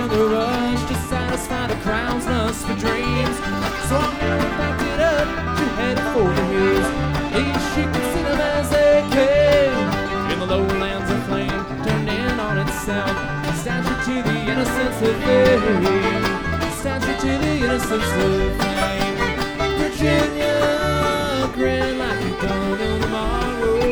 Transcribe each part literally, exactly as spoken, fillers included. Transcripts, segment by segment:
in the rush to satisfy the crowd's lust for dreams. So I never backed it up, she headed for the hills. Yeah, she could see them as they came. In the lowlands of flame, turned in on itself. Statue to the innocence of fame. Statue to the innocence of flame. Virginia, grin like you don't know tomorrow.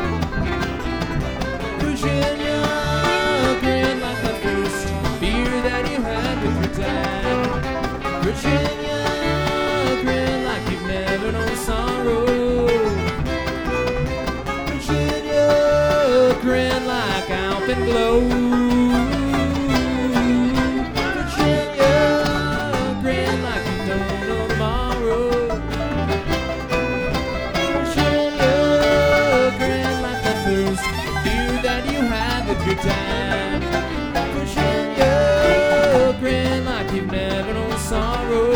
Virginia, grin like the first beer that you had with your dad. Virginia, grin like you've never known sorrow. Virginia, grin like Alpenglow. Virginia, grin like you don't know tomorrow. Virginia, grin like the first beer that you had with your dad. Virginia, grin like you've never known sorrow.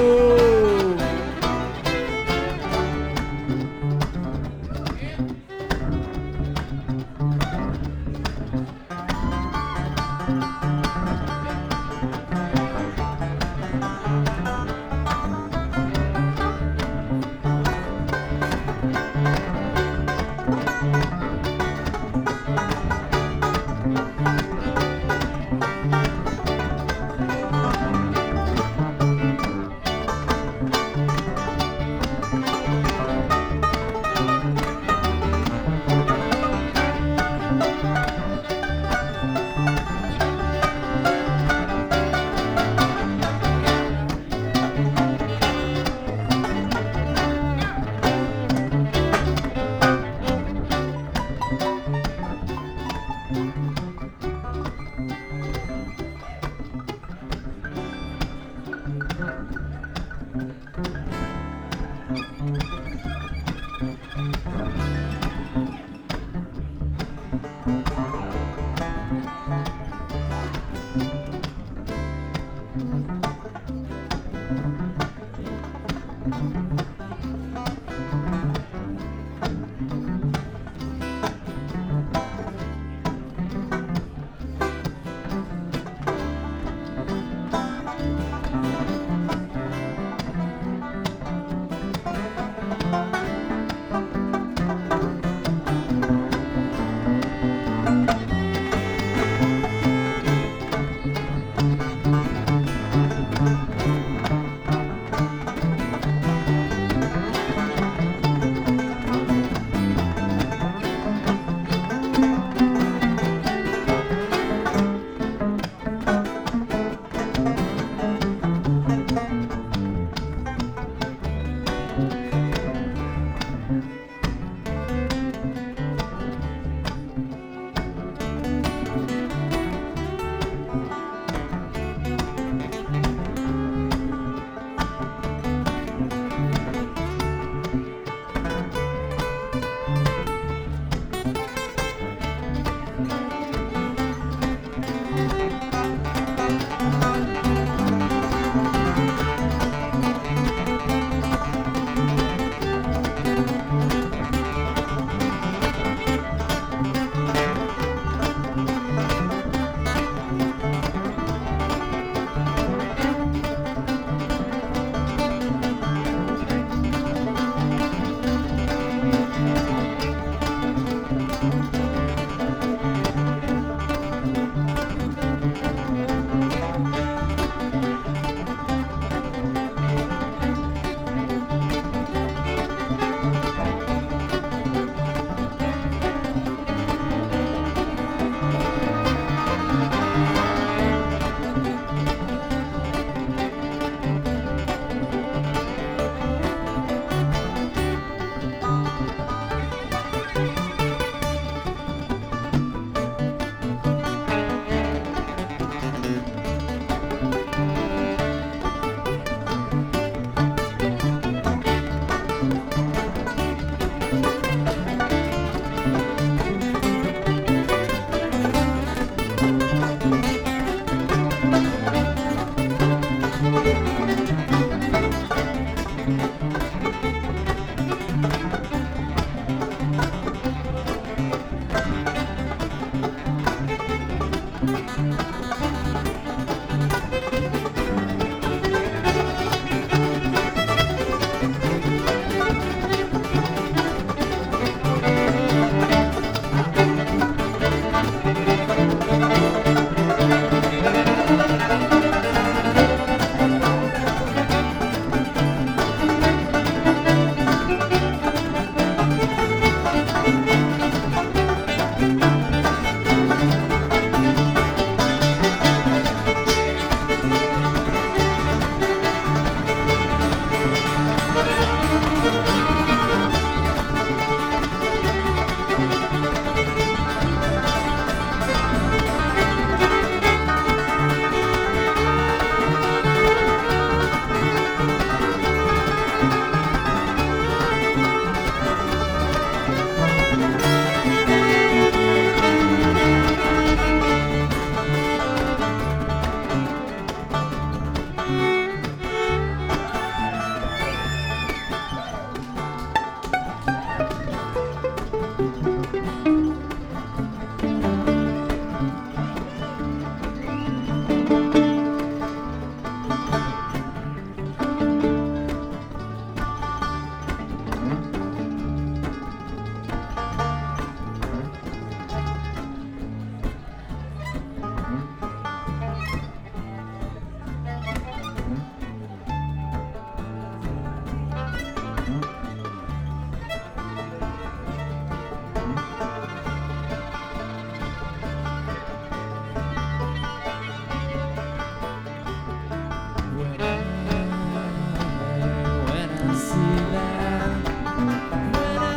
that. When I,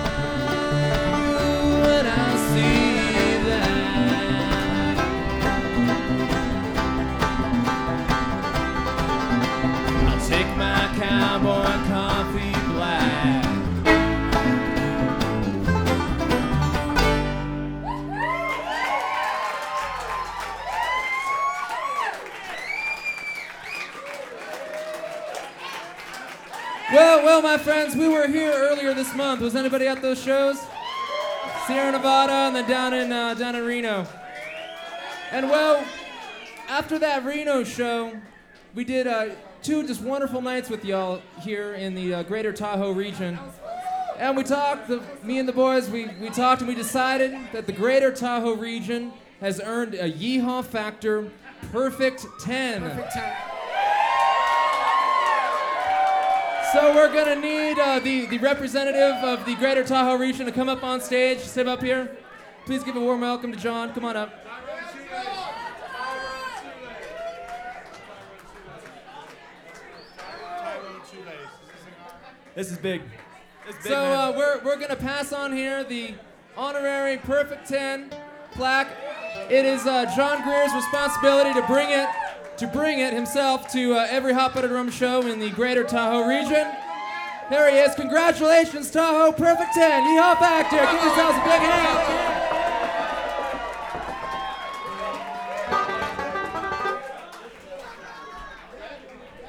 when I see that. I'll take my cowboy coffee black. Well, well, my friends, we were here earlier this month. Was anybody at those shows? Sierra Nevada and then down in uh, down in Reno. And well, after that Reno show, we did uh, two just wonderful nights with y'all here in the uh, Greater Tahoe region. And we talked, the, me and the boys, we, we talked and we decided that the Greater Tahoe region has earned a Yeehaw Factor Perfect ten. Perfect ten. So we're gonna need uh, the, the representative of the Greater Tahoe region to come up on stage, step up here. Please give a warm welcome to John. Come on up. This is big. This is big, So uh, man. we're, we're gonna pass on here the honorary Perfect ten plaque. It is uh, John Greer's responsibility to bring it to bring it himself to uh, every Hot Buttered Rum show in the Greater Tahoe region. There he is. Congratulations, Tahoe Perfect ten. Yeehaw Factor. Give yourselves a big hand.